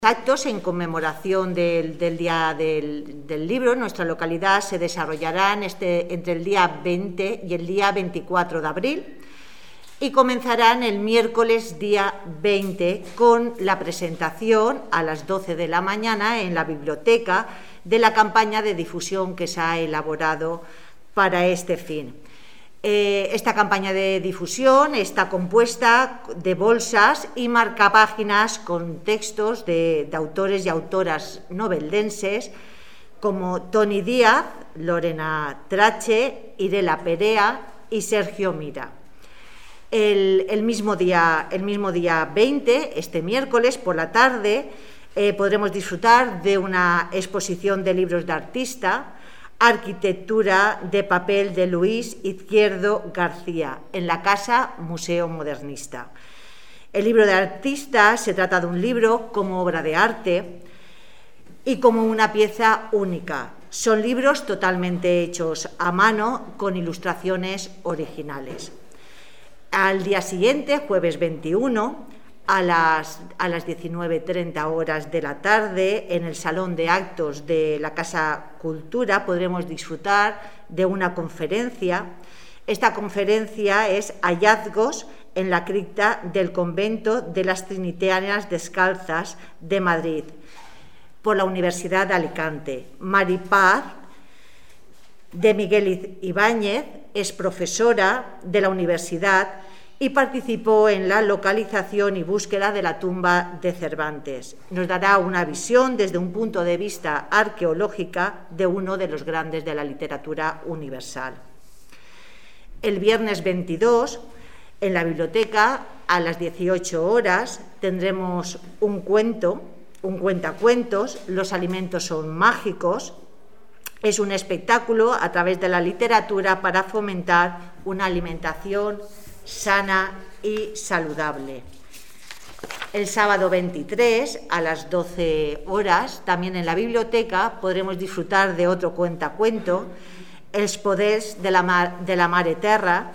Actos en conmemoración del Día del Libro en nuestra localidad se desarrollarán entre el día 20 y el día 24 de abril y comenzarán el miércoles día 20 con la presentación a las 12 de la mañana en la biblioteca de la campaña de difusión que se ha elaborado para este fin. Esta campaña de difusión está compuesta de bolsas y marcapáginas con textos de autores y autoras noveldenses como Toni Díaz, Lorena Trache, Irela Perea y Sergio Mira. El mismo día 20, este miércoles por la tarde, podremos disfrutar de una exposición de libros de artista, Arquitectura de papel de Luis Izquierdo García, en la Casa Museo Modernista. El libro de artista se trata de un libro como obra de arte y como una pieza única. Son libros totalmente hechos a mano con ilustraciones originales. Al día siguiente, jueves 21, a las 19:30 horas de la tarde, en el Salón de Actos de la Casa Cultura, podremos disfrutar de una conferencia. Esta conferencia es Hallazgos en la cripta del Convento de las Trinitarias Descalzas de Madrid, por la Universidad de Alicante. Mari Paz de Miguel Ibáñez es profesora de la universidad y participó en la localización y búsqueda de la tumba de Cervantes. Nos dará una visión desde un punto de vista arqueológica de uno de los grandes de la literatura universal. El viernes 22, en la biblioteca, a las 18 horas, tendremos un cuentacuentos, Los alimentos son mágicos. Es un espectáculo a través de la literatura para fomentar una alimentación sana y saludable. El sábado 23, a las 12 horas, también en la biblioteca, podremos disfrutar de otro cuentacuento, Els poders de la Mare Terra.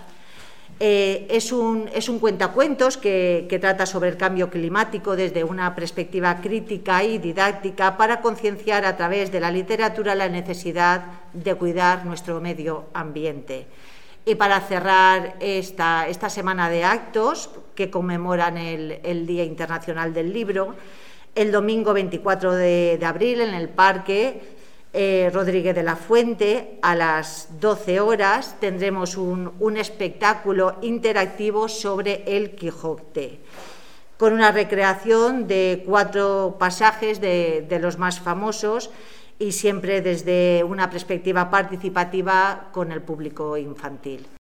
Es un cuentacuentos que trata sobre el cambio climático desde una perspectiva crítica y didáctica para concienciar a través de la literatura la necesidad de cuidar nuestro medio ambiente. Y para cerrar esta semana de actos que conmemoran el Día Internacional del Libro, el domingo 24 de abril en el Parque Rodríguez de la Fuente, a las 12 horas, tendremos un espectáculo interactivo sobre el Quijote, con una recreación de 4 pasajes de los más famosos y siempre desde una perspectiva participativa con el público infantil.